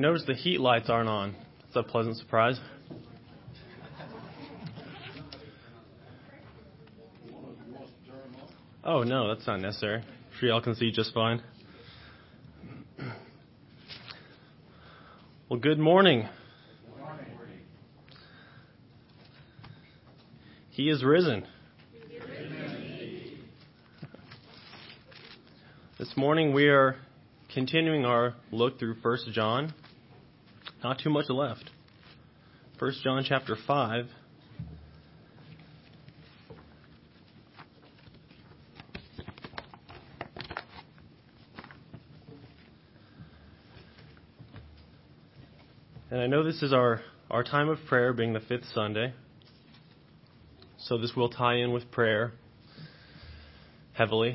noticed the heat lights aren't on. It's a pleasant surprise. Oh, no, that's not necessary. I'm sure y'all can see just fine. Well, good morning. He is risen. This morning we are continuing our look through 1 John. Not too much left. 1 John chapter 5. And I know this is our time of prayer, being the fifth Sunday. So this will tie in with prayer heavily.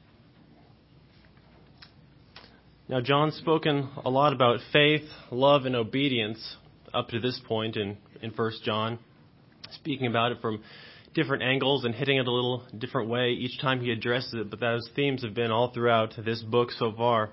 Now, John's spoken a lot about faith, love, and obedience up to this point in 1 John, speaking about it from different angles and hitting it a little different way each time he addresses it, but those themes have been all throughout this book so far.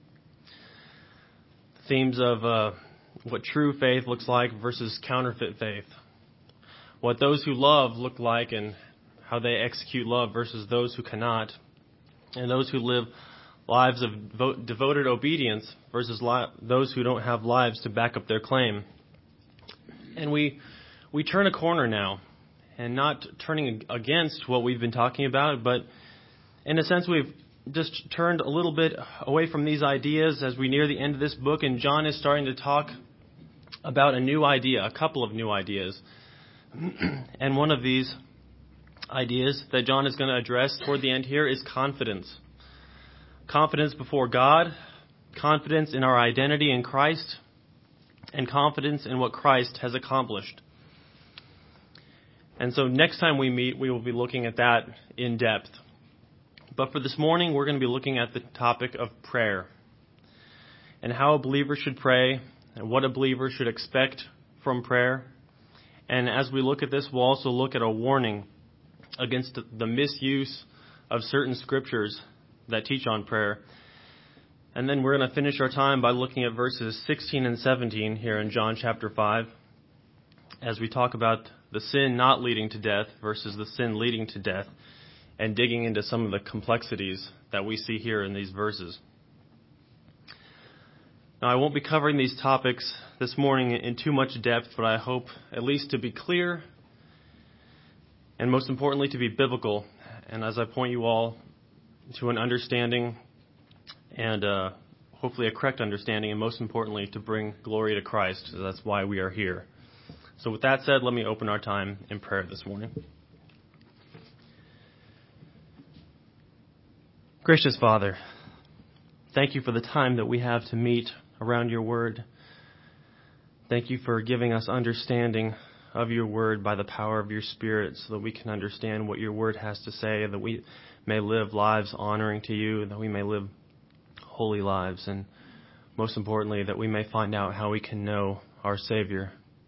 Themes of what true faith looks like versus counterfeit faith. What those who love look like and how they execute love versus those who cannot. And those who live lives of devoted obedience versus those who don't have lives to back up their claim. And we turn a corner now, and not turning against what we've been talking about, but in a sense we've just turned a little bit away from these ideas as we near the end of this book, and John is starting to talk about a new idea, a couple of new ideas. And one of these ideas that John is going to address toward the end here is confidence. Confidence before God, confidence in our identity in Christ, and confidence in what Christ has accomplished. And so next time we meet, we will be looking at that in depth. But for this morning, we're going to be looking at the topic of prayer and how a believer should pray and what a believer should expect from prayer. And as we look at this, we'll also look at a warning against the misuse of certain scriptures that teach on prayer. And then we're going to finish our time by looking at verses 16 and 17 here in John chapter 5 as we talk about the sin not leading to death versus the sin leading to death, and digging into some of the complexities that we see here in these verses. Now, I won't be covering these topics this morning in too much depth, but I hope at least to be clear and most importantly to be biblical. And as I point you all to an understanding and hopefully a correct understanding, and most importantly to bring glory to Christ. So that's why we are here. So with that said, let me open our time in prayer this morning. Gracious Father, thank you for the time that we have to meet around your word. Thank you for giving us understanding of your word by the power of your Spirit so that we can understand what your word has to say, that we may live lives honoring to you, that we may live holy lives, and most importantly, that we may find out how we can know our Savior.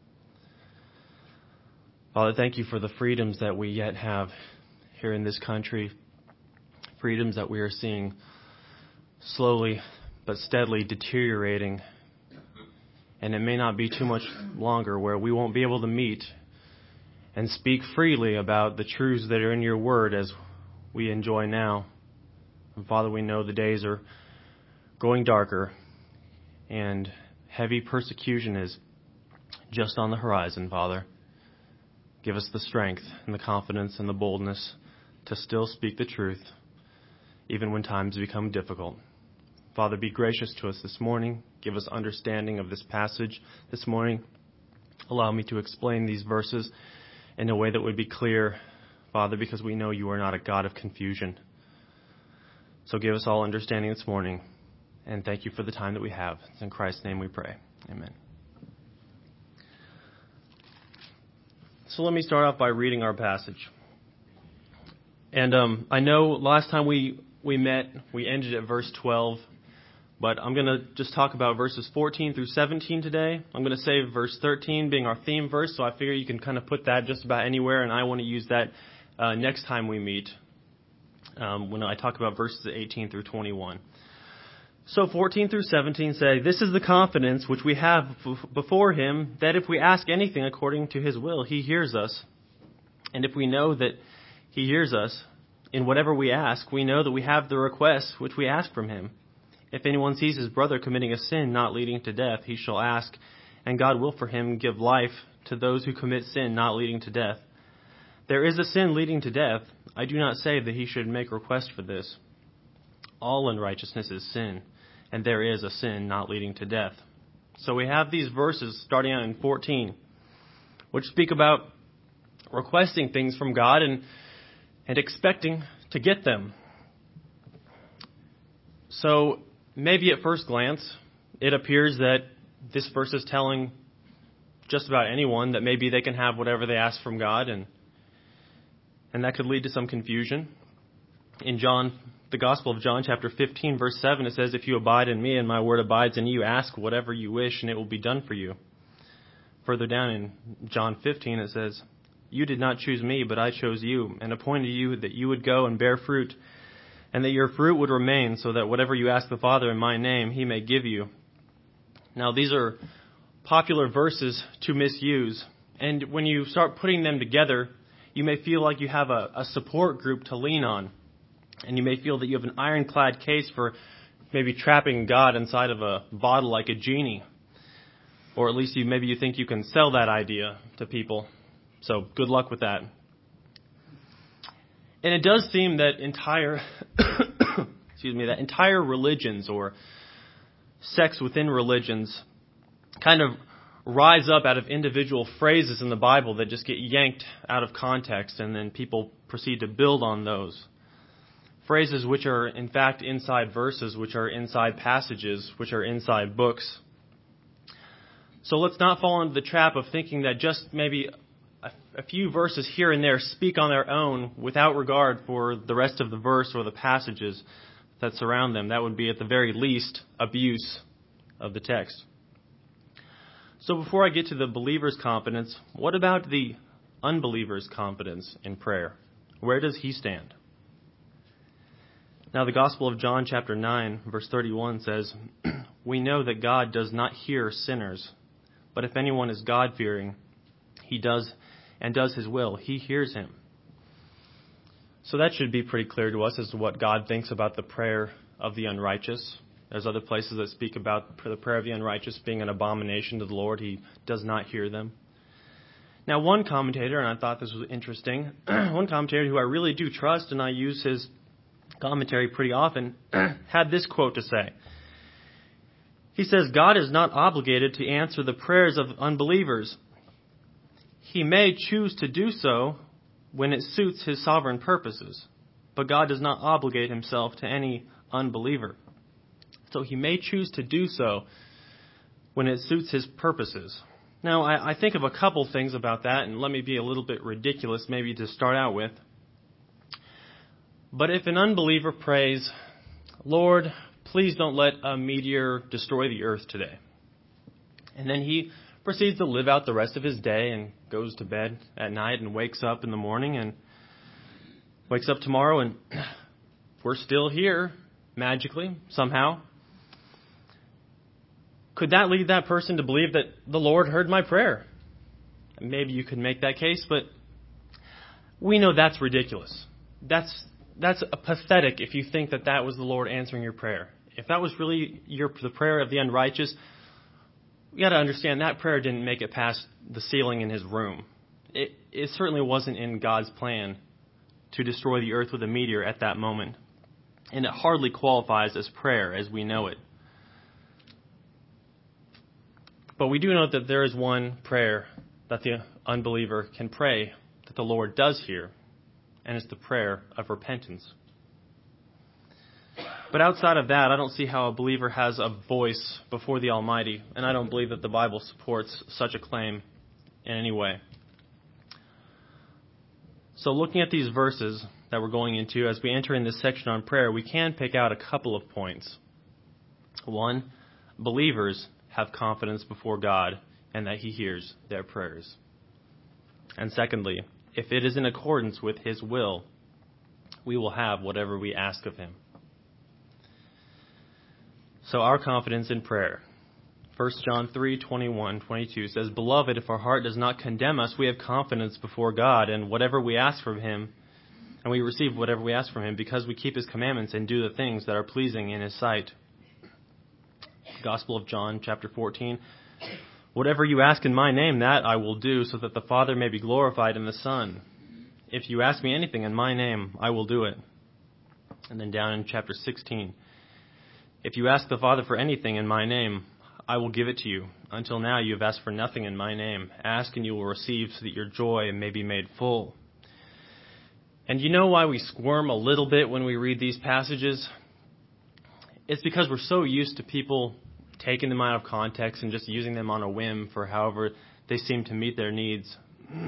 Father, thank you for the freedoms that we yet have here in this country, freedoms that we are seeing slowly but steadily deteriorating. And it may not be too much longer where we won't be able to meet and speak freely about the truths that are in your word as we enjoy now. And Father, we know the days are going darker and heavy persecution is just on the horizon, Father. Give us the strength and the confidence and the boldness to still speak the truth, even when times become difficult. Father, be gracious to us this morning. Give us understanding of this passage this morning. Allow me to explain these verses in a way that would be clear, Father, because we know you are not a God of confusion. So give us all understanding this morning, and thank you for the time that we have. It's in Christ's name we pray. Amen. So let me start off by reading our passage. And I know last time we met, we ended at verse 12. But I'm going to just talk about verses 14 through 17 today. I'm going to save verse 13 being our theme verse, so I figure you can kind of put that just about anywhere, and I want to use that next time we meet when I talk about verses 18 through 21. So 14 through 17 say, "This is the confidence which we have before him, that if we ask anything according to his will, he hears us. And if we know that he hears us in whatever we ask, we know that we have the request which we ask from him. If anyone sees his brother committing a sin not leading to death, he shall ask, and God will for him give life to those who commit sin not leading to death. There is a sin leading to death. I do not say that he should make request for this. All unrighteousness is sin, and there is a sin not leading to death." So we have these verses starting out in 14, which speak about requesting things from God and expecting to get them. So maybe at first glance, it appears that this verse is telling just about anyone that maybe they can have whatever they ask from God, and that could lead to some confusion. In the Gospel of John, chapter 15, verse 7, it says, "If you abide in me and my word abides in you, ask whatever you wish and it will be done for you." Further down in John 15, it says, "You did not choose me, but I chose you and appointed you that you would go and bear fruit, and that your fruit would remain, so that whatever you ask the Father in my name, he may give you." Now, these are popular verses to misuse, and when you start putting them together, you may feel like you have a support group to lean on, and you may feel that you have an ironclad case for maybe trapping God inside of a bottle like a genie, or at least maybe you think you can sell that idea to people. So good luck with that. And it does seem that entire religions or sects within religions kind of rise up out of individual phrases in the Bible that just get yanked out of context, and then people proceed to build on those. Phrases which are in fact inside verses, which are inside passages, which are inside books. So let's not fall into the trap of thinking that just maybe a few verses here and there speak on their own without regard for the rest of the verse or the passages that surround them. That would be at the very least abuse of the text. So before I get to the believer's confidence, what about the unbeliever's confidence in prayer? Where does he stand? Now the Gospel of John chapter 9 verse 31 says, "We know that God does not hear sinners, but if anyone is God-fearing, he does his will, he hears him." So that should be pretty clear to us as to what God thinks about the prayer of the unrighteous. There's other places that speak about the prayer of the unrighteous being an abomination to the Lord. He does not hear them. Now, one commentator, and I thought this was interesting, one commentator who I really do trust, and I use his commentary pretty often, had this quote to say. He says, "God is not obligated to answer the prayers of unbelievers. He may choose to do so when it suits his sovereign purposes, but God does not obligate himself to any unbeliever." So he may choose to do so when it suits his purposes. Now, I think of a couple things about that, and let me be a little bit ridiculous maybe to start out with. But if an unbeliever prays, "Lord, please don't let a meteor destroy the earth today," and then he proceeds to live out the rest of his day and goes to bed at night and wakes up in the morning and wakes up tomorrow and we're still here magically, somehow, could that lead that person to believe that the Lord heard my prayer? Maybe you could make that case, but we know that's ridiculous. That's pathetic if you think that was the Lord answering your prayer. If that was really the prayer of the unrighteous, you got to understand that prayer didn't make it past the ceiling in his room. It certainly wasn't in God's plan to destroy the earth with a meteor at that moment. And it hardly qualifies as prayer as we know it. But we do know that there is one prayer that the unbeliever can pray that the Lord does hear, and it's the prayer of repentance. But outside of that, I don't see how a believer has a voice before the Almighty, and I don't believe that the Bible supports such a claim in any way. So looking at these verses that we're going into, as we enter in this section on prayer, we can pick out a couple of points. One, believers have confidence before God and that he hears their prayers. And secondly, if it is in accordance with his will, we will have whatever we ask of him. So our confidence in prayer. 1 John 3:21-22 says, "Beloved, if our heart does not condemn us, we have confidence before God, and whatever we ask from him, and we receive whatever we ask from him, because we keep his commandments and do the things that are pleasing in his sight." Gospel of John, chapter 14. "Whatever you ask in my name, that I will do, so that the Father may be glorified in the Son. If you ask me anything in my name, I will do it." And then down in chapter 16. "If you ask the Father for anything in my name, I will give it to you. Until now you have asked for nothing in my name. Ask and you will receive, so that your joy may be made full." And you know why we squirm a little bit when we read these passages? It's because we're so used to people taking them out of context and just using them on a whim for however they seem to meet their needs.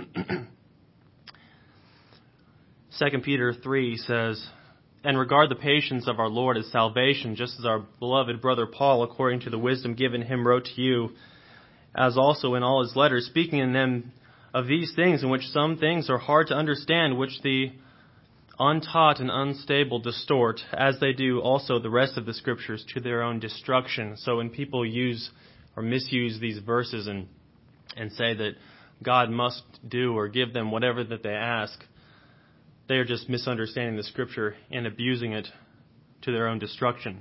2 Peter 3 says, "And regard the patience of our Lord as salvation, just as our beloved brother Paul, according to the wisdom given him, wrote to you, as also in all his letters, speaking in them of these things, in which some things are hard to understand, which the untaught and unstable distort, as they do also the rest of the Scriptures, to their own destruction." So when people use or misuse these verses and say that God must do or give them whatever that they ask, they are just misunderstanding the Scripture and abusing it to their own destruction.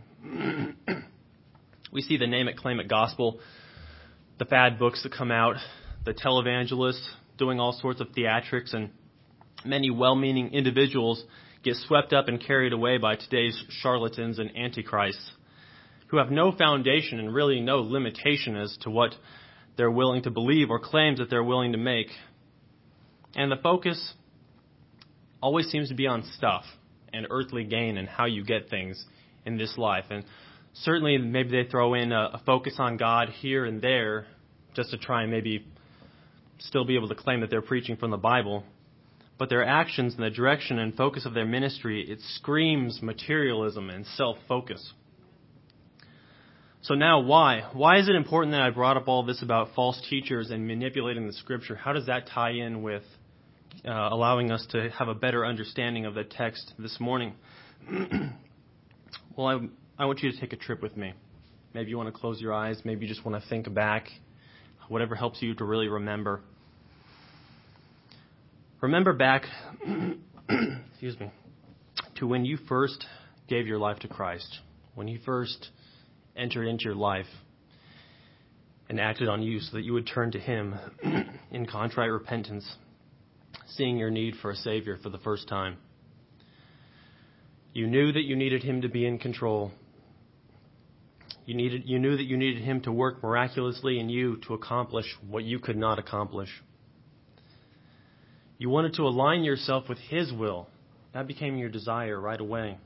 We see the name it, claim it gospel, the fad books that come out, the televangelists doing all sorts of theatrics, and many well-meaning individuals get swept up and carried away by today's charlatans and antichrists who have no foundation and really no limitation as to what they're willing to believe or claims that they're willing to make. And the focus always seems to be on stuff and earthly gain and how you get things in this life. And certainly maybe they throw in a focus on God here and there just to try and maybe still be able to claim that they're preaching from the Bible. But their actions and the direction and focus of their ministry, it screams materialism and self-focus. So now why? Why is it important that I brought up all this about false teachers and manipulating the Scripture? How does that tie in with allowing us to have a better understanding of the text this morning? Well, I want you to take a trip with me. Maybe you want to close your eyes. Maybe you just want to think back. Whatever helps you to really remember. Remember back, to when you first gave your life to Christ. When He first entered into your life and acted on you so that you would turn to Him in contrite repentance, seeing your need for a Savior for the first time. You knew that you needed Him to be in control. You knew that you needed Him to work miraculously in you to accomplish what you could not accomplish. You wanted to align yourself with His will. That became your desire right away.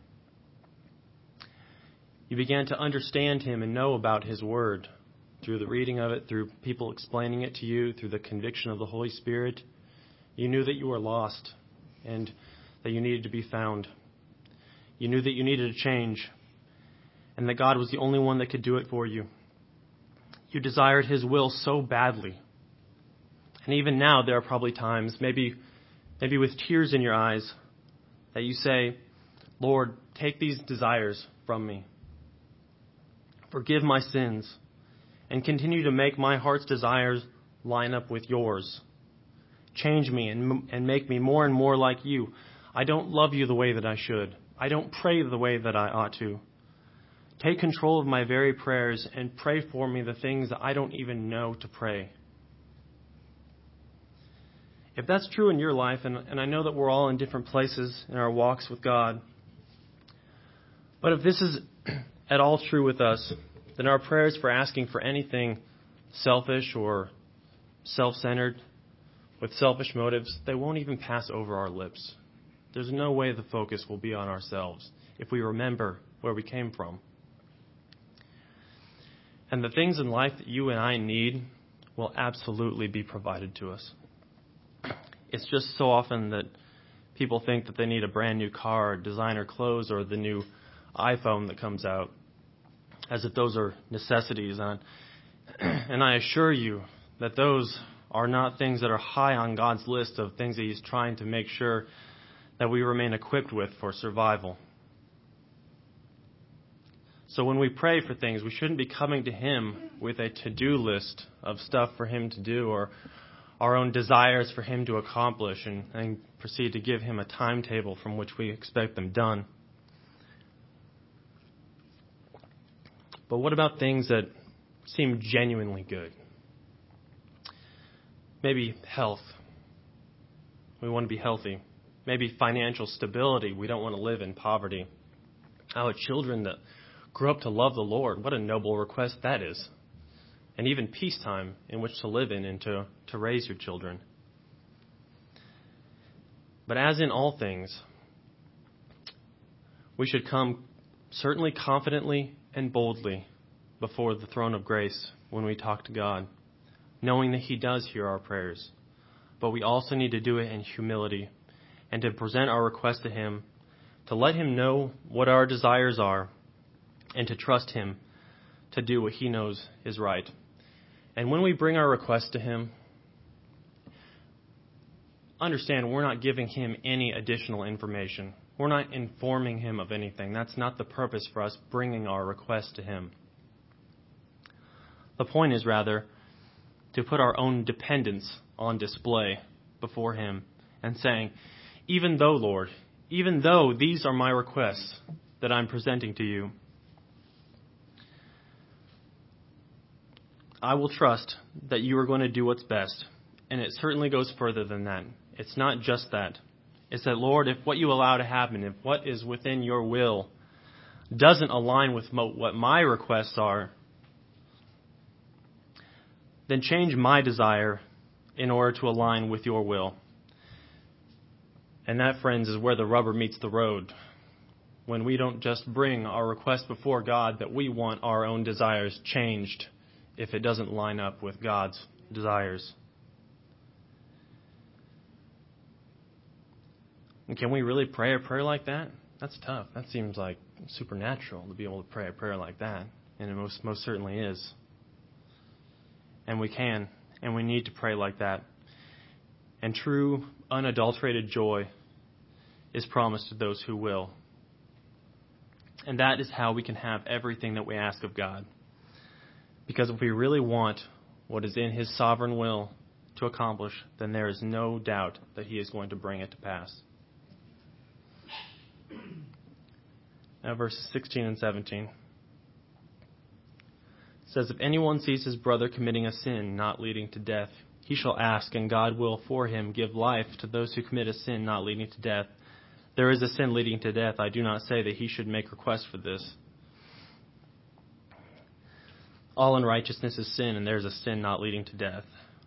You began to understand Him and know about His Word through the reading of it, through people explaining it to you, through the conviction of the Holy Spirit. You knew that you were lost and that you needed to be found. You knew that you needed a change and that God was the only one that could do it for you. You desired His will so badly. And even now, there are probably times, maybe with tears in your eyes, that you say, "Lord, take these desires from me. Forgive my sins and continue to make my heart's desires line up with yours. Change me and make me more and more like you. I don't love you the way that I should. I don't pray the way that I ought to. Take control of my very prayers and pray for me the things that I don't even know to pray." If that's true in your life, and I know that we're all in different places in our walks with God, but if this is at all true with us, then our prayers for asking for anything selfish or self-centered with selfish motives, they won't even pass over our lips. There's no way the focus will be on ourselves if we remember where we came from. And the things in life that you and I need will absolutely be provided to us. It's just so often that people think that they need a brand new car, or designer clothes, or the new iPhone that comes out, as if those are necessities. And I assure you that those are not things that are high on God's list of things that He's trying to make sure that we remain equipped with for survival. So when we pray for things, we shouldn't be coming to Him with a to-do list of stuff for Him to do or our own desires for Him to accomplish and proceed to give Him a timetable from which we expect them done. But what about things that seem genuinely good? Maybe health. We want to be healthy. Maybe financial stability. We don't want to live in poverty. Our children that grow up to love the Lord. What a noble request that is. And even peacetime in which to live in and to raise your children. But as in all things, we should come certainly confidently and boldly before the throne of grace when we talk to God, knowing that He does hear our prayers. But we also need to do it in humility and to present our request to Him, to let Him know what our desires are, and to trust Him to do what He knows is right. And when we bring our request to Him, understand we're not giving Him any additional information. We're not informing Him of anything. That's not the purpose for us bringing our request to Him. The point is rather to put our own dependence on display before Him and saying, even though, Lord, even though these are my requests that I'm presenting to you, I will trust that you are going to do what's best. And it certainly goes further than that. It's not just that. It's that, Lord, if what you allow to happen, if what is within your will doesn't align with what my requests are, then change my desire in order to align with your will. And that, friends, is where the rubber meets the road. When we don't just bring our request before God that we want our own desires changed if it doesn't line up with God's desires. And can we really pray a prayer like that? That's tough. That seems like supernatural to be able to pray a prayer like that. And it most certainly is. And we can, and we need to pray like that. And true, unadulterated joy is promised to those who will. And that is how we can have everything that we ask of God. Because if we really want what is in His sovereign will to accomplish, then there is no doubt that He is going to bring it to pass. Now verses 16 and 17. It says, if anyone sees his brother committing a sin not leading to death, he shall ask, and God will for him give life to those who commit a sin not leading to death. There is a sin leading to death. I do not say that he should make request for this. All unrighteousness is sin, and there is a sin not leading to death.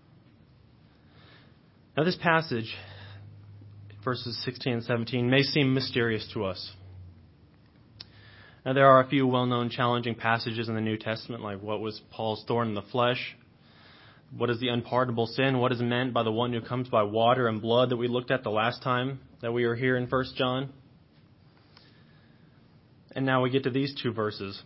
Now this passage, verses 16 and 17, may seem mysterious to us. Now there are a few well-known challenging passages in the New Testament, like what was Paul's thorn in the flesh? What is the unpardonable sin? What is meant by the one who comes by water and blood that we looked at the last time that we were here in 1 John? And now we get to these two verses.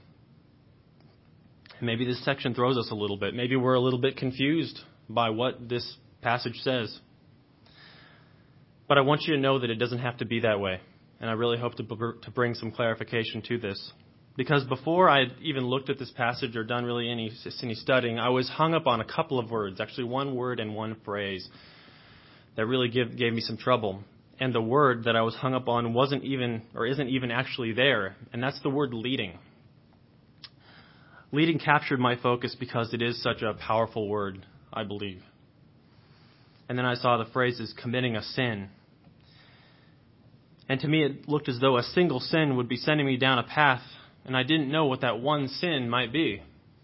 Maybe this section throws us a little bit. Maybe we're a little bit confused by what this passage says. But I want you to know that it doesn't have to be that way. And I really hope to bring some clarification to this. Because before I had even looked at this passage or done really any studying, I was hung up on a couple of words, actually one word and one phrase that really gave me some trouble. And the word that I was hung up on isn't even actually there, and that's the word leading. Leading captured my focus because it is such a powerful word, I believe. And then I saw the phrases committing a sin. And to me it looked as though a single sin would be sending me down a path, and I didn't know what that one sin might be.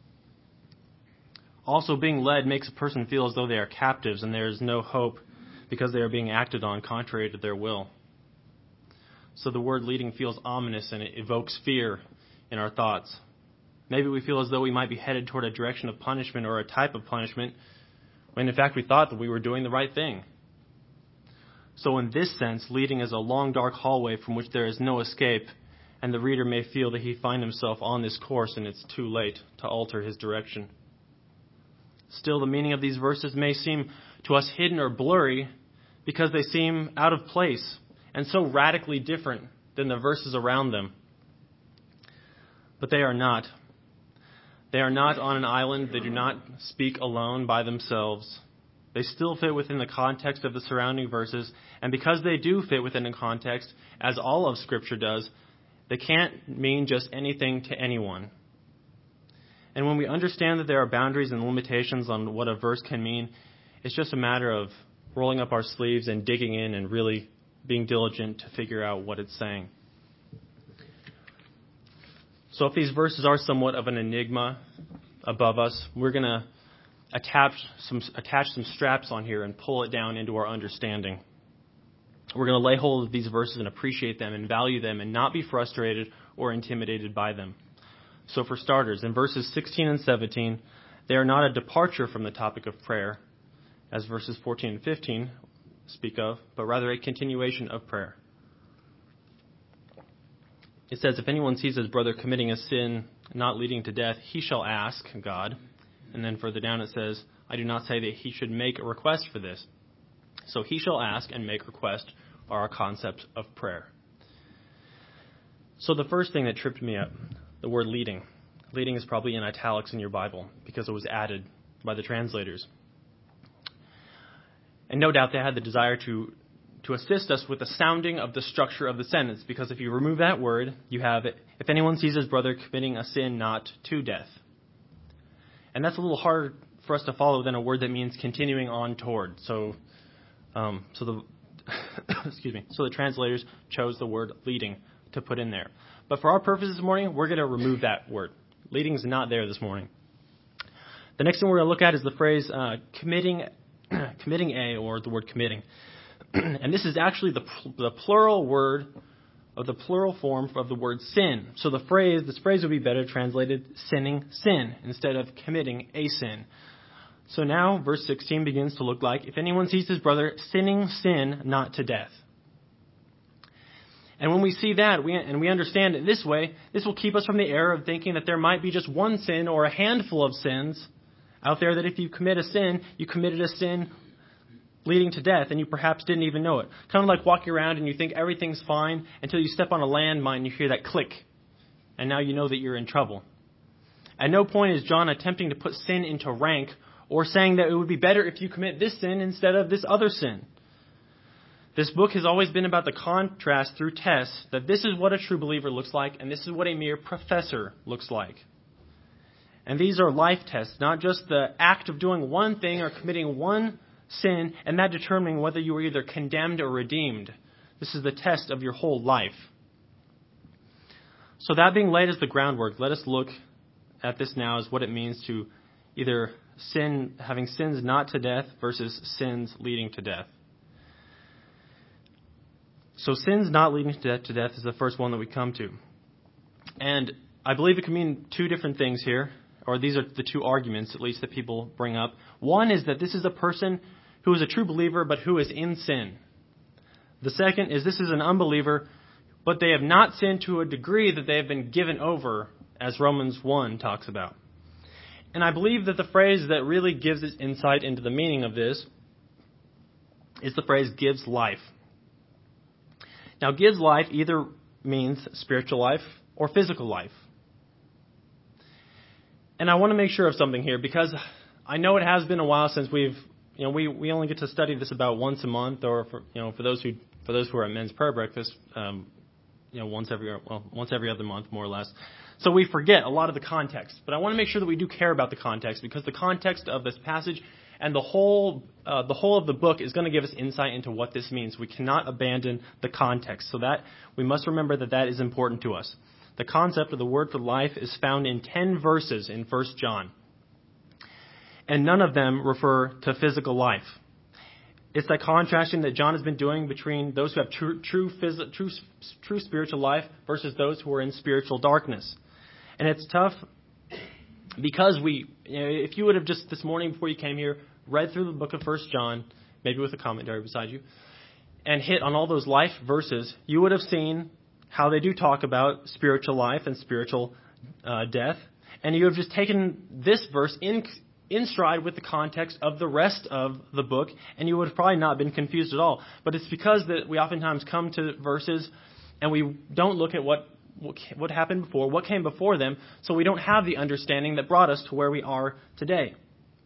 Also, being led makes a person feel as though they are captives and there is no hope because they are being acted on contrary to their will. So the word leading feels ominous and it evokes fear in our thoughts. Maybe we feel as though we might be headed toward a direction of punishment or a type of punishment when in fact we thought that we were doing the right thing. So in this sense, leading is a long dark hallway from which there is no escape, and the reader may feel that he finds himself on this course and it's too late to alter his direction. Still, the meaning of these verses may seem to us hidden or blurry because they seem out of place and so radically different than the verses around them. But they are not. They are not on an island. They do not speak alone by themselves. They still fit within the context of the surrounding verses, and because they do fit within the context, as all of Scripture does, they can't mean just anything to anyone. And when we understand that there are boundaries and limitations on what a verse can mean, it's just a matter of rolling up our sleeves and digging in and really being diligent to figure out what it's saying. So if these verses are somewhat of an enigma above us, we're going to attach some straps on here and pull it down into our understanding. We're going to lay hold of these verses and appreciate them and value them and not be frustrated or intimidated by them. So for starters, in verses 16 and 17, they are not a departure from the topic of prayer, as verses 14 and 15 speak of, but rather a continuation of prayer. It says, if anyone sees his brother committing a sin not leading to death, he shall ask God. And then further down it says, I do not say that he should make a request for this. So he shall ask and make request are our concepts of prayer. So the first thing that tripped me up, the word leading. Leading is probably in italics in your Bible because it was added by the translators. And no doubt they had the desire to assist us with the sounding of the structure of the sentence, because if you remove that word, you have, if anyone sees his brother committing a sin not to death. And that's a little hard for us to follow than a word that means continuing on toward. So the translators chose the word leading to put in there. But for our purposes this morning, we're going to remove that word. Leading is not there this morning. The next thing we're going to look at is the phrase committing a, or the word committing. And this is actually the plural word of the plural form of the word sin. So this phrase would be better translated sinning sin instead of committing a sin. So now verse 16 begins to look like, if anyone sees his brother sinning sin not to death. And when we see that we understand it this way, this will keep us from the error of thinking that there might be just one sin or a handful of sins out there, that if you commit a sin, you committed a sin leading to death, and you perhaps didn't even know it. Kind of like walking around and you think everything's fine until you step on a landmine and you hear that click, and now you know that you're in trouble. At no point is John attempting to put sin into rank or saying that it would be better if you commit this sin instead of this other sin. This book has always been about the contrast through tests, that this is what a true believer looks like, and this is what a mere professor looks like. And these are life tests, not just the act of doing one thing or committing one sin, and that determining whether you are either condemned or redeemed. This is the test of your whole life. So that being laid as the groundwork, let us look at this now as what it means to either sin, having sins not to death versus sins leading to death. So sins not leading to death is the first one that we come to. And I believe it can mean two different things here, or these are the two arguments, at least, that people bring up. One is that this is a person who is a true believer, but who is in sin. The second is this is an unbeliever, but they have not sinned to a degree that they have been given over, as Romans 1 talks about. And I believe that the phrase that really gives us insight into the meaning of this is the phrase gives life. Now, gives life either means spiritual life or physical life. And I want to make sure of something here, because I know it has been a while since we only get to study this about once a month, or for those who are at men's prayer breakfast, once every other month, more or less. So we forget a lot of the context. But I want to make sure that we do care about the context, because the context of this passage and the whole of the book is going to give us insight into what this means. We cannot abandon the context. So that we must remember that is important to us. The concept of the word for life is found in 10 verses in 1 John. And none of them refer to physical life. It's that contrasting that John has been doing between those who have true spiritual life versus those who are in spiritual darkness. And it's tough because if you would have just this morning before you came here read through the book of 1 John, maybe with a commentary beside you, and hit on all those life verses, you would have seen how they do talk about spiritual life and spiritual death. And you have just taken this verse in stride with the context of the rest of the book, and you would have probably not been confused at all. But it's because that we oftentimes come to verses and we don't look at what what happened before, what came before them, so we don't have the understanding that brought us to where we are today.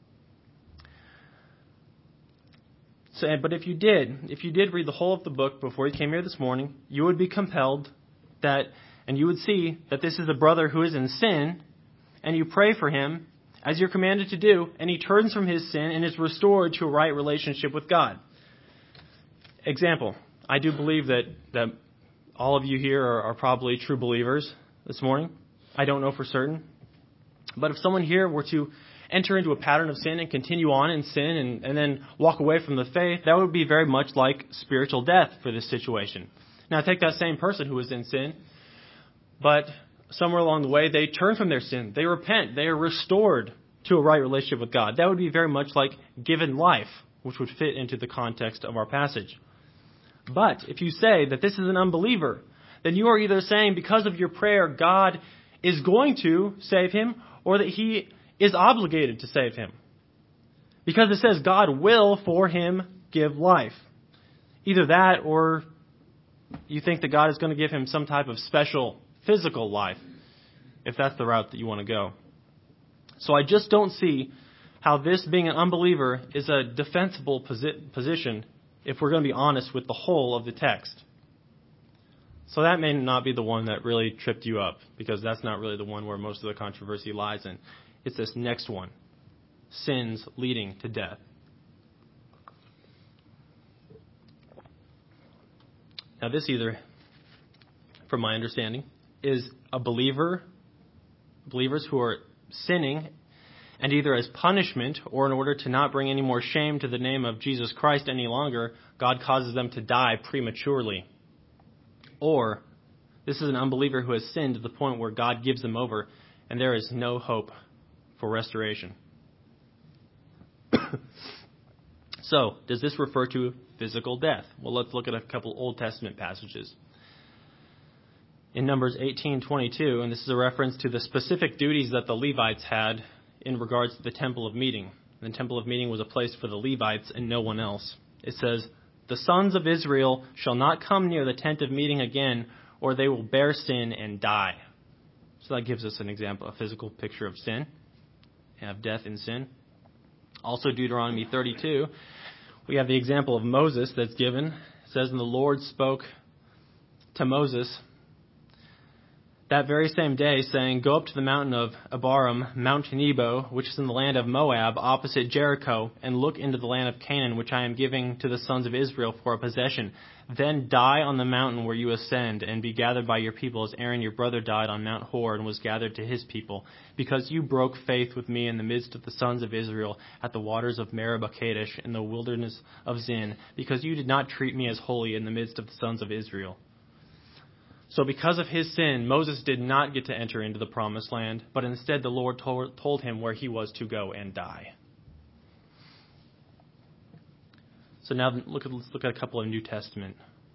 So, but if you did read the whole of the book before you came here this morning, you would be compelled and you would see that this is a brother who is in sin, and you pray for him, as you're commanded to do, and he turns from his sin and is restored to a right relationship with God. Example, I do believe that all of you here are probably true believers this morning. I don't know for certain. But if someone here were to enter into a pattern of sin and continue on in sin and then walk away from the faith, that would be very much like spiritual death for this situation. Now take that same person who was in sin, but somewhere along the way they turn from their sin, they repent, they are restored to a right relationship with God. That would be very much like given life, which would fit into the context of our passage. But if you say that this is an unbeliever, then you are either saying because of your prayer God is going to save him, or that he is obligated to save him. Because it says God will for him give life. Either that, or you think that God is going to give him some type of special physical life, if that's the route that you want to go. So I just don't see how this being an unbeliever is a defensible position if we're going to be honest with the whole of the text. So that may not be the one that really tripped you up, because that's not really the one where most of the controversy lies in. It's this next one, sins leading to death. Now this either, from my understanding, is a believers who are sinning, and either as punishment or in order to not bring any more shame to the name of Jesus Christ any longer, God causes them to die prematurely. Or this is an unbeliever who has sinned to the point where God gives them over and there is no hope for restoration. So, does this refer to physical death? Well, let's look at a couple Old Testament passages. In Numbers 18:22, and this is a reference to the specific duties that the Levites had in regards to the Temple of Meeting. The Temple of Meeting was a place for the Levites and no one else. It says, "The sons of Israel shall not come near the tent of meeting again, or they will bear sin and die." So that gives us an example, a physical picture of sin, of death in sin. Also Deuteronomy 32, we have the example of Moses that's given. It says, "And the Lord spoke to Moses that very same day, saying, Go up to the mountain of Abarim, Mount Nebo, which is in the land of Moab, opposite Jericho, and look into the land of Canaan, which I am giving to the sons of Israel for a possession. Then die on the mountain where you ascend, and be gathered by your people, as Aaron your brother died on Mount Hor, and was gathered to his people, because you broke faith with me in the midst of the sons of Israel, at the waters of Meribah Kadesh, in the wilderness of Zin, because you did not treat me as holy in the midst of the sons of Israel." So because of his sin, Moses did not get to enter into the promised land, but instead the Lord told him where he was to go and die. So now let's look at a couple of New Testament.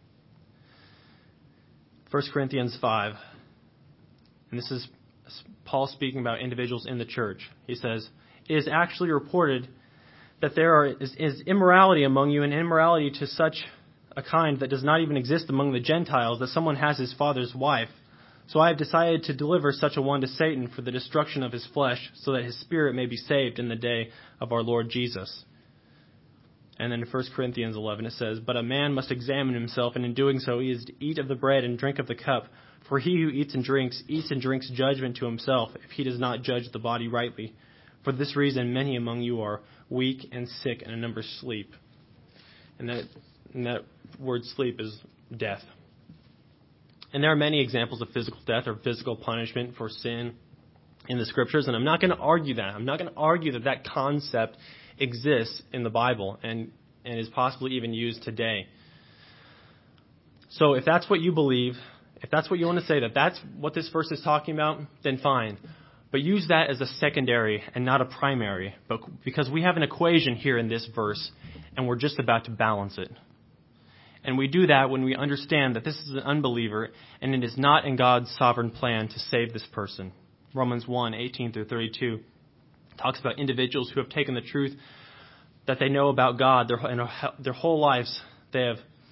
1 Corinthians 5. And this is Paul speaking about individuals in the church. He says, "It is actually reported that there is immorality among you, and immorality to such a kind that does not even exist among the Gentiles, that someone has his father's wife. So I have decided to deliver such a one to Satan for the destruction of his flesh, so that his spirit may be saved in the day of our Lord Jesus." And then in 1 Corinthians 11 it says, "But a man must examine himself, and in doing so he is to eat of the bread and drink of the cup. For he who eats and drinks judgment to himself, if he does not judge the body rightly. For this reason many among you are weak and sick, and a number sleep." And that word sleep is death. And there are many examples of physical death or physical punishment for sin in the Scriptures, and I'm not going to argue that. I'm not going to argue that concept exists in the Bible and is possibly even used today. So if that's what you believe, if that's what you want to say, that that's what this verse is talking about, then fine. But use that as a secondary and not a primary, because we have an equation here in this verse, and we're just about to balance it. And we do that when we understand that this is an unbeliever and it is not in God's sovereign plan to save this person. Romans 1:18-32 talks about individuals who have taken the truth that they know about God their whole lives. They have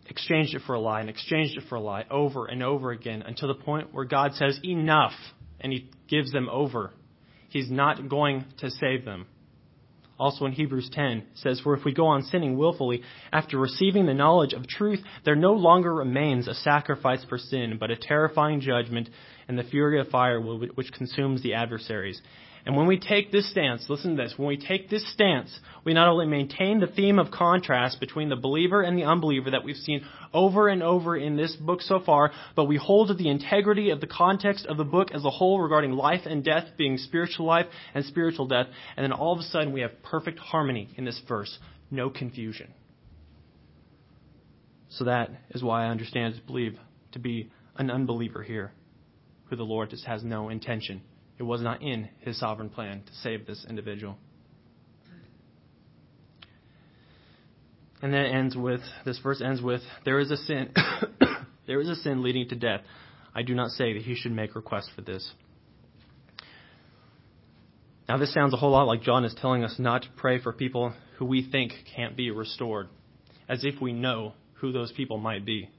exchanged it for a lie and exchanged it for a lie over and over again until the point where God says, enough, and he gives them over. He's not going to save them. Also in Hebrews 10, it says, for if we go on sinning willfully, after receiving the knowledge of truth, there no longer remains a sacrifice for sin, but a terrifying judgment and the fury of fire which consumes the adversaries. And when we take this stance, listen to this, when we take this stance, we not only maintain the theme of contrast between the believer and the unbeliever that we've seen over and over in this book so far, but we hold to the integrity of the context of the book as a whole regarding life and death being spiritual life and spiritual death. And then all of a sudden we have perfect harmony in this verse. No confusion. So that is why I understand to believe to be an unbeliever here, who the Lord just has no intention. It was not in his sovereign plan to save this individual. And then this verse ends with, there is a sin, there is a sin leading to death. I do not say that he should make request for this. Now this sounds a whole lot like John is telling us not to pray for people who we think can't be restored, as if we know who those people might be.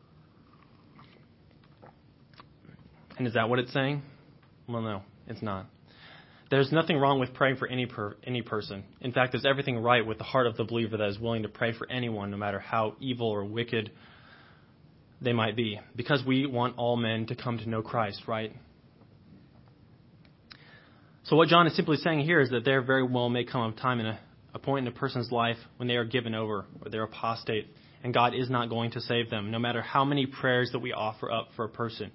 And is that what it's saying? Well, no, it's not. There's nothing wrong with praying for any person. In fact, there's everything right with the heart of the believer that is willing to pray for anyone, no matter how evil or wicked they might be, because we want all men to come to know Christ, right? So what John is simply saying here is that there very well may come a time and a point in a person's life when they are given over or they're apostate, and God is not going to save them, no matter how many prayers that we offer up for a person.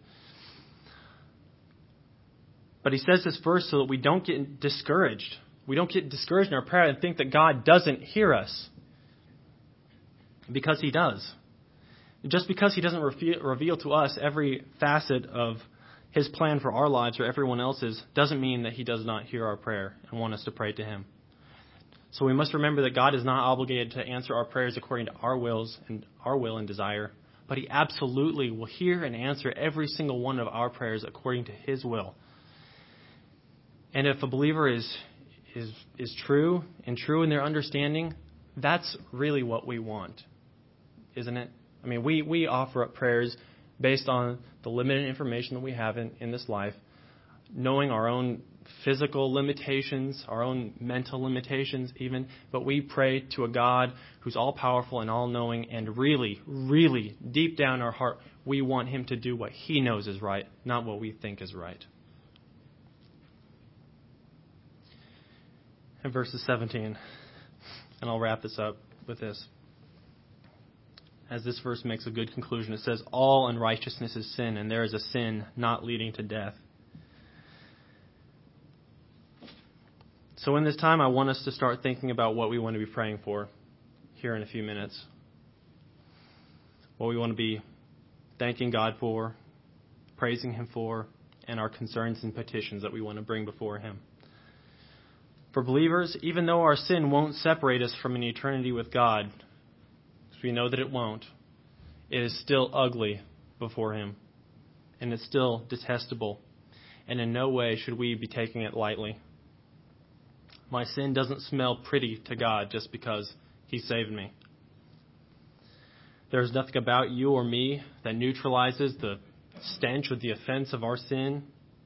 But he says this verse so that we don't get discouraged. We don't get discouraged in our prayer and think that God doesn't hear us. Because he does. Just because he doesn't reveal to us every facet of his plan for our lives or everyone else's doesn't mean that he does not hear our prayer and want us to pray to him. So we must remember that God is not obligated to answer our prayers according to our will and desire, but he absolutely will hear and answer every single one of our prayers according to his will. And if a believer is true in their understanding, that's really what we want, isn't it? I mean, we offer up prayers based on the limited information that we have in this life, knowing our own physical limitations, our own mental limitations even, but we pray to a God who's all-powerful and all-knowing, and really, really, deep down in our heart, we want him to do what he knows is right, not what we think is right. And verses 17, and I'll wrap this up with this. As this verse makes a good conclusion, it says, all unrighteousness is sin, and there is a sin not leading to death. So in this time, I want us to start thinking about what we want to be praying for here in a few minutes. What we want to be thanking God for, praising him for, and our concerns and petitions that we want to bring before him. For believers, even though our sin won't separate us from an eternity with God, we know that it won't, it is still ugly before him, and it's still detestable, and in no way should we be taking it lightly. My sin doesn't smell pretty to God just because he saved me. There's nothing about you or me that neutralizes the stench or the offense of our sin.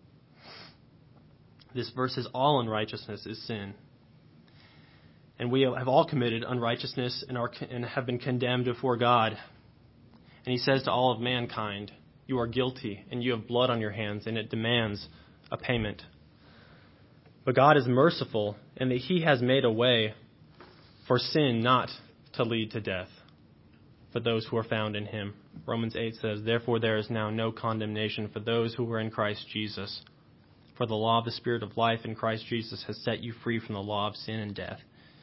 This verse says all unrighteousness is sin. And we have all committed unrighteousness and have been condemned before God. And he says to all of mankind, you are guilty and you have blood on your hands, and it demands a payment. But God is merciful in that he has made a way for sin not to lead to death for those who are found in him. Romans 8 says, therefore there is now no condemnation for those who are in Christ Jesus. For the law of the Spirit of life in Christ Jesus has set you free from the law of sin and death.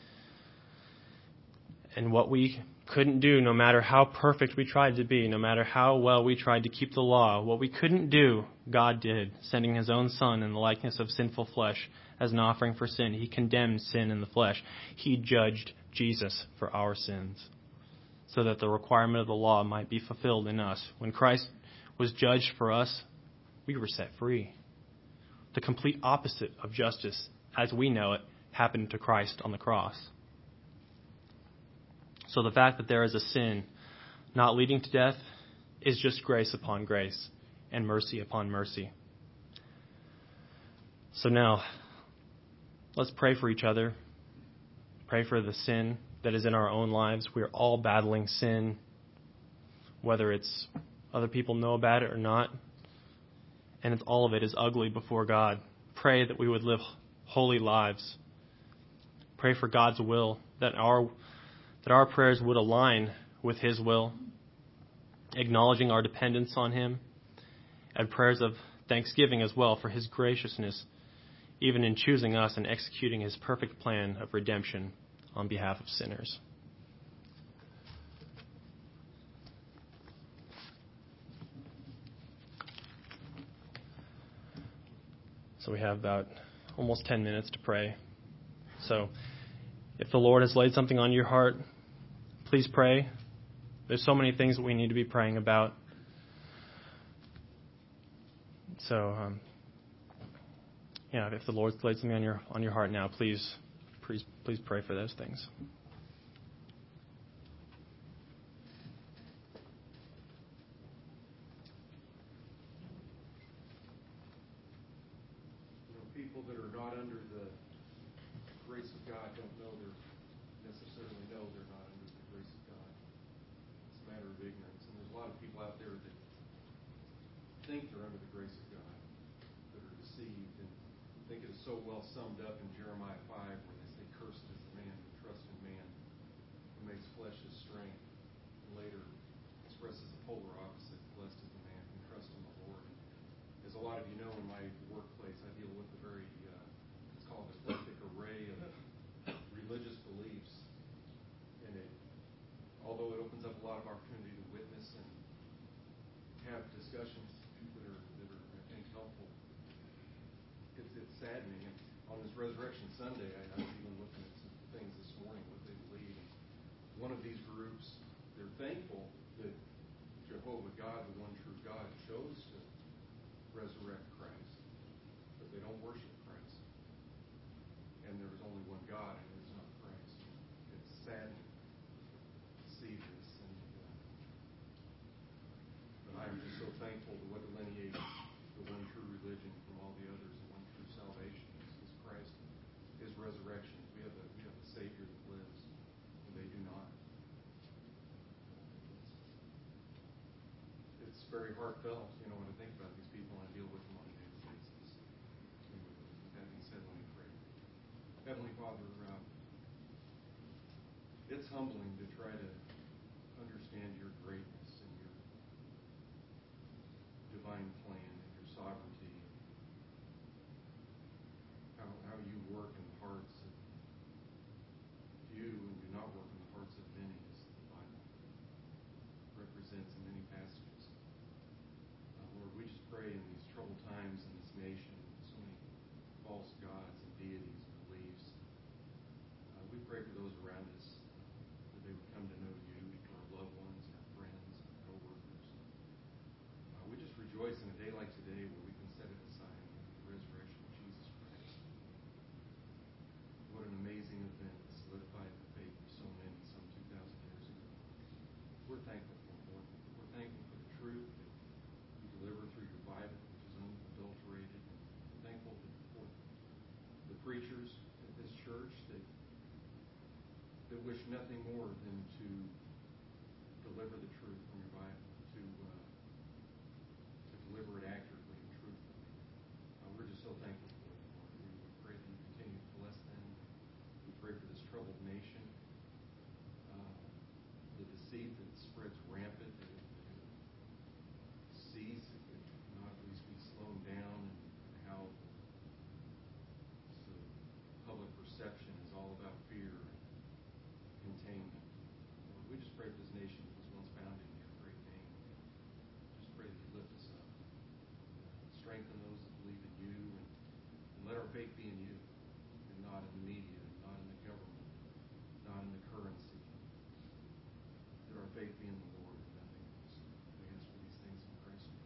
And what we couldn't do, no matter how perfect we tried to be, no matter how well we tried to keep the law, what we couldn't do, God did, sending his own Son in the likeness of sinful flesh as an offering for sin. He condemned sin in the flesh. He judged Jesus for our sins so that the requirement of the law might be fulfilled in us. When Christ was judged for us, we were set free. The complete opposite of justice, as we know it, happened to Christ on the cross. So the fact that there is a sin not leading to death, is just grace upon grace and mercy upon mercy. So now, let's pray for each other. Pray for the sin that is in our own lives. We are all battling sin, whether it's other people know about it or not. And all of it is ugly before God. Pray that we would live holy lives. Pray for God's will, that our prayers would align with His will, acknowledging our dependence on Him, and prayers of thanksgiving as well for His graciousness, even in choosing us and executing His perfect plan of redemption on behalf of sinners. So we have about almost 10 minutes to pray. So if the Lord has laid something on your heart, please pray. There's so many things that we need to be praying about. So, if the Lord's laid something on your heart now, please pray for those things. People that are not under the grace of God don't necessarily know they're not under the grace of God. It's a matter of ignorance. And there's a lot of people out there that think they're under the grace of God, that are deceived, and think it is so well summed up in Jeremiah 5 when they say, "Cursed is the man who trusts in man, who makes flesh his strength," and later expresses the polar opposite, "Blessed is the man who trusts in the Lord." As a lot of you know, in my workplace, I deal with a very, it's called eclectic array of religious beliefs. And although it opens up a lot of opportunity to witness and have discussions that are I think, helpful, it's saddening. And on this Resurrection Sunday, I was even looking at some things this morning, what they believe. And one of these groups, they're thankful that Jehovah God, the one true God, chose to resurrect Christ, but they don't worship Christ. And there is only one God, and it is not Christ. It's saddening to see this. But I am just so thankful to what delineates the one true religion from all the others, and one true salvation is Christ, His resurrection. We have a Savior that lives, and they do not. It's very heartfelt, when I think about these people and I deal with them on a daily basis. With that being said, let me pray. Heavenly Father, it's humbling to try to understand your greatness and your divine plan and your sovereignty, how you work in the hearts of few and do not work in the hearts of many, as the Bible represents in many passages. Lord, we just pray in these troubled times in this nation, so many false gods and deities and beliefs. We pray for those around us, that they would come to know you, for our loved ones, our friends, our co-workers. We just rejoice in a day like today where we can set it aside with the resurrection of Jesus Christ. What an amazing event that solidified the faith of so many some 2,000 years ago. We're thankful for it, Lord. We're thankful for the truth that you deliver through your Bible, which is unadulterated. We're thankful for the preachers at this church that wish nothing more than to deliver the truth from your Bible, to deliver it accurately and truthfully. We're just so thankful for it, Lord. We pray that you continue to bless them. We pray for this troubled nation, the deceit that spreads rampant, that it cease, it could not at least be slowed down, and how the public perception is all about fear and containment. Lord, we just pray for this nation that was once founded in your great name. Just pray that you lift us up, strengthen those that believe in you, and let our faith be in you, and not in the media, not in the government, not in the currency. Let our faith be in the Lord and nothing else. We ask for these things in Christ's name.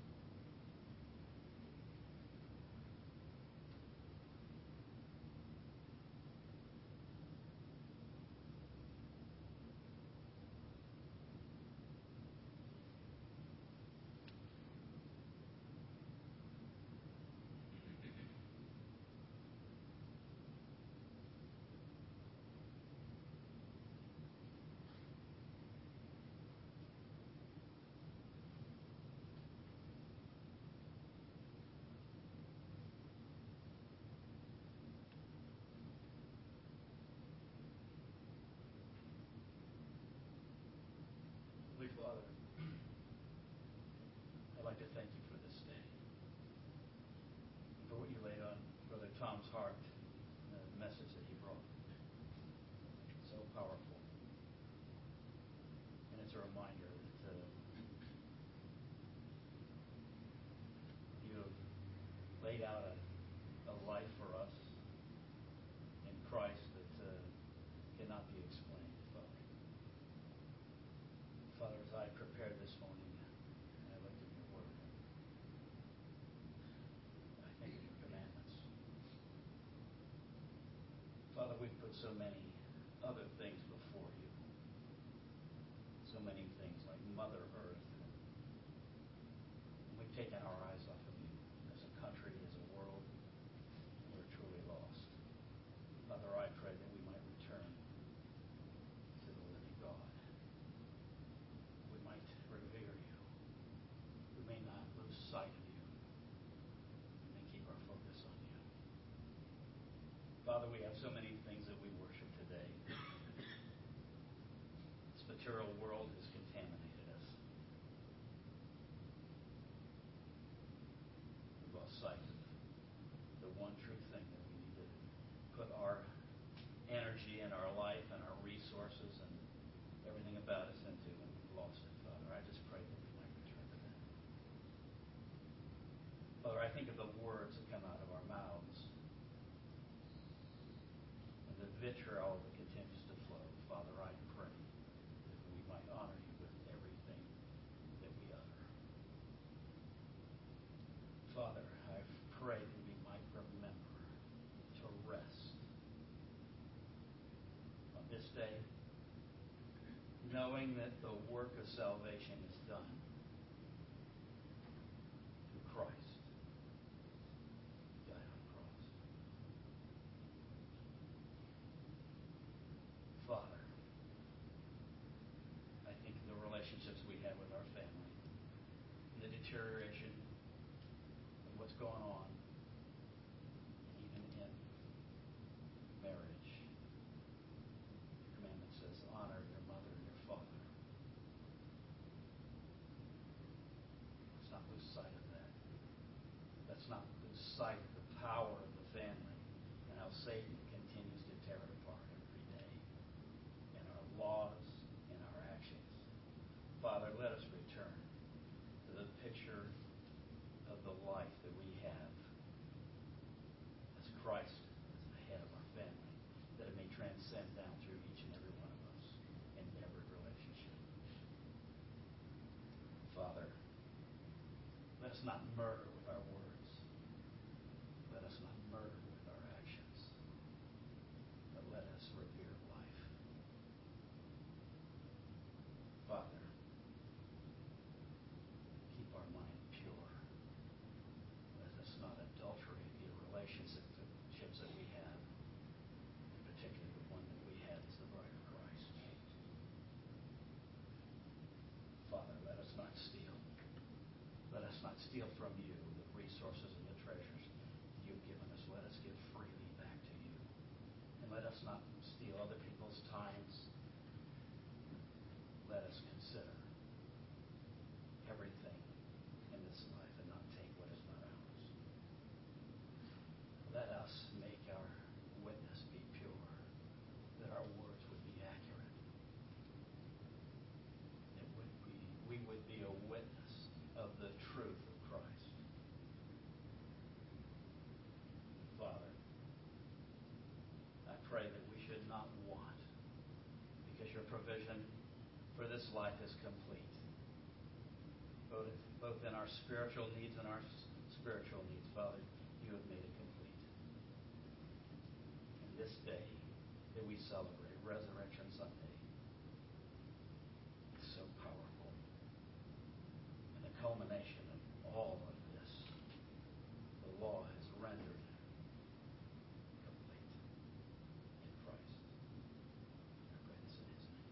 Holy Father, I'd like to thank you for this day, for what you laid on Brother Tom's heart, and the message that he brought. So powerful. And it's a reminder that you have laid out a life for us in Christ that cannot be explained, Father. Father, as I prepared this morning, and I looked at your word, I think of your commandments. Father, we've put so many other things before you. So many things like Mother Earth. And we've taken our eyes off of you. As a country, as a world, we're truly lost. Father, I pray that we might return to the living God. We might revere you. We may not lose sight of you. We may keep our focus on you. Father, we have so many things that we worship today. This material world has contaminated us. We've lost sight of the one true thing that we need to put our energy and our life and our resources and everything about us into, and we've lost it, Father. I just pray that we might return to that. Father, I think of the words that come out of our mouths and the vitriol that continues to flow. Father, I pray that we might honor you with everything that we utter. Father, I pray that we might remember to rest on this day, knowing that the work of salvation is done through Christ, who died on the cross. Father, I think of the relationships we have with our family and the deterioration of what's going on, even in marriage. The commandment says, honor your mother and your father. Let's not lose sight of that. Let's not lose sight of the power of the family and how Satan continues to tear it apart every day in our laws, in our actions. Father, let us return to the picture of the life that we have as Christ as the head of our family, that it may transcend down through each and every one of us in every relationship. Father, let us not murder with our words. Let us not murder with our actions. But let us revere life. Father, keep our mind pure. Let us not adulterate the relationships that we have, and particularly the one that we have as the bride of Christ. Father, let us not steal. Let us not steal from you the resources and the treasures you've given us. Let us give freely back to you. And let us not steal other people's times. Let us consider everything in this life and not take what is not ours. Let us make our witness be pure, that our words would be accurate. We would be a witness of the truth of Christ. Father, I pray that we should not want, because your provision for this life is complete, both in our spiritual needs and our spiritual needs. Father, you have made it complete. And this day that we celebrate, Resurrection Sunday, is so powerful. And the culmination of all of this, the law has rendered complete in Christ. I pray this in His name.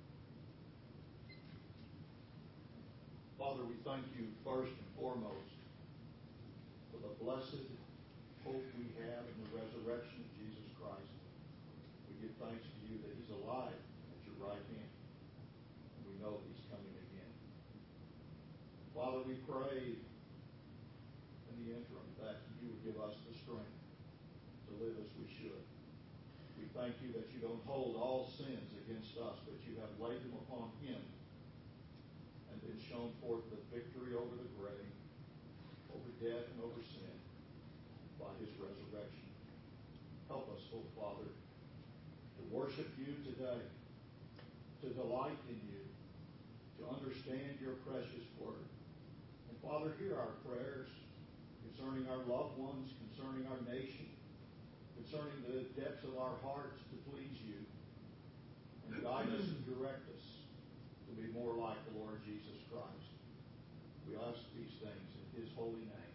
Father, we thank you first and foremost for the blessed hope we have in the resurrection of Jesus Christ. We give thanks to you that He's alive at your right hand. And we know that He's coming again. pray in the interim that you would give us the strength to live as we should. We thank you that you don't hold all sins against us, but you have laid them upon him and then shown forth the victory over the grave, over death and over sin by his resurrection. Help us, O Father, to worship you today, to delight in you, to understand your precious word. And Father, hear our prayers concerning our loved ones, concerning our nation, concerning the depths of our hearts to please you, and guide us and direct us to be more like the Lord Jesus Christ. We ask these things in his holy name.